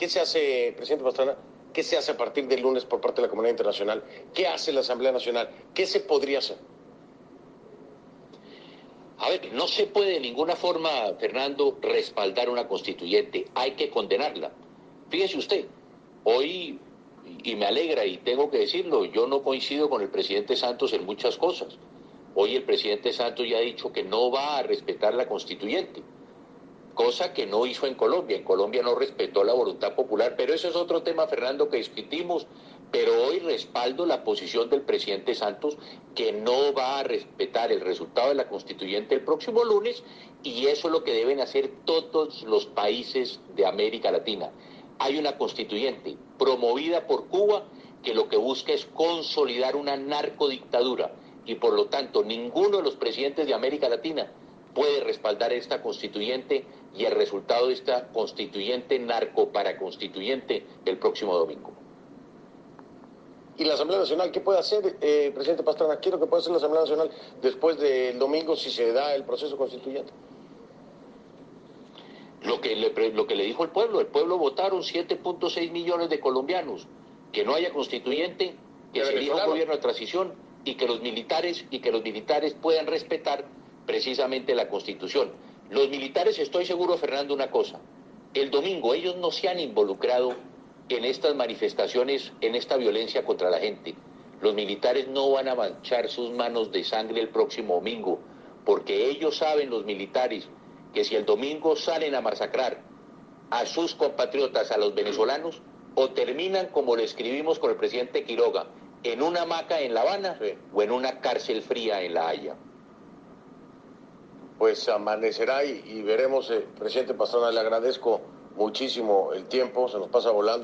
¿Qué se hace, presidente Pastrana? ¿Qué se hace a partir del lunes por parte de la comunidad internacional? ¿Qué hace la Asamblea Nacional? ¿Qué se podría hacer? A ver, no se puede de ninguna forma, Fernando, respaldar una constituyente. Hay que condenarla. Fíjese usted, hoy, y me alegra y tengo que decirlo, yo no coincido con el presidente Santos en muchas cosas. Hoy el presidente Santos ya ha dicho que no va a respetar la constituyente, cosa que no hizo en Colombia. En Colombia no respetó la voluntad popular, pero eso es otro tema, Fernando, que discutimos. Pero hoy respaldo la posición del presidente Santos, que no va a respetar el resultado de la constituyente el próximo lunes, y eso es lo que deben hacer todos los países de América Latina. Hay una constituyente promovida por Cuba que lo que busca es consolidar una narcodictadura, y por lo tanto ninguno de los presidentes de América Latina puede respaldar esta constituyente y el resultado de esta constituyente narco-paraconstituyente el próximo domingo. ¿Y la Asamblea Nacional qué puede hacer, presidente Pastrana? ¿Qué es lo que puede hacer la Asamblea Nacional después del domingo si se da el proceso constituyente? Lo que le dijo el pueblo votaron 7.6 millones de colombianos, que no haya constituyente, que se elija un gobierno de transición y que los militares puedan respetar precisamente la Constitución. Los militares, estoy seguro, Fernando, una cosa: el domingo ellos no se han involucrado en estas manifestaciones, en esta violencia contra la gente. Los militares no van a manchar sus manos de sangre el próximo domingo, porque ellos saben, los militares, que si el domingo salen a masacrar a sus compatriotas, a los venezolanos, o terminan, como le escribimos con el presidente Quiroga, en una hamaca en La Habana, sí, o en una cárcel fría en La Haya. Pues amanecerá y veremos, presidente Pastrana, le agradezco muchísimo el tiempo, se nos pasa volando.